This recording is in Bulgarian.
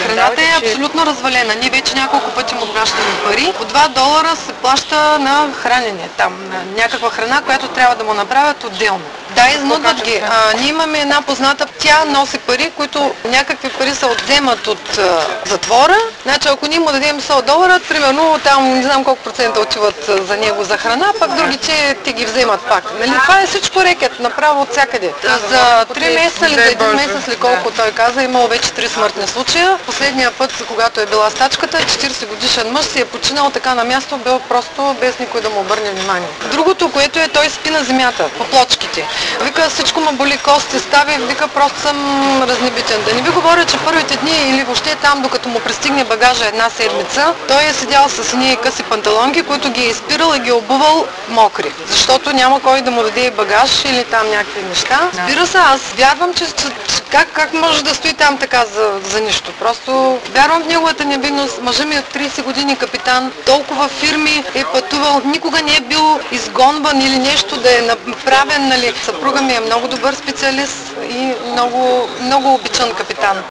Храната е абсолютно развалена. Ние вече няколко пъти му пращаме пари. По $2 се плаща на хранене там, на някаква храна, която трябва да му направят отделно. Да, изнудват ги. Ние имаме една позната, тя носи пари, които някакви пари се отземат от затвора. Значи ако ние му дадем $100, примерно там не знам колко процента отиват за него за храна, пък другите те ги вземат пак. Нали? Това е всичко рекет, направо от всякъде. За 3 месеца или за 1 месец ли колко той каза, имал вече 3 смъртни случая. Последния път, когато е била стачката, 40 годишен мъж си е починал така на място, бил просто без никой да му обърне внимание. Другото, което е, той спи на земята, по плочките. Вика, всичко ме боли, кости стави, вика, просто съм разнебитен. Да не ви говоря, че първите дни или въобще там, докато му пристигне багажа 1 седмица, той е седял с едни къси панталонки, които ги е изпирал и ги е обувал мокри. Защото няма кой да му даде багаж или там някакви неща. Разбира се, аз вярвам, че как може да стои там така за нищо. Просто вярвам в неговата невинност. Мъжът ми е от 30 години капитан, толкова фирми е пътувал, никога не е бил изгонван или нещо да е направен, нали. Съпруга ми е много добър специалист и много обичан капитан.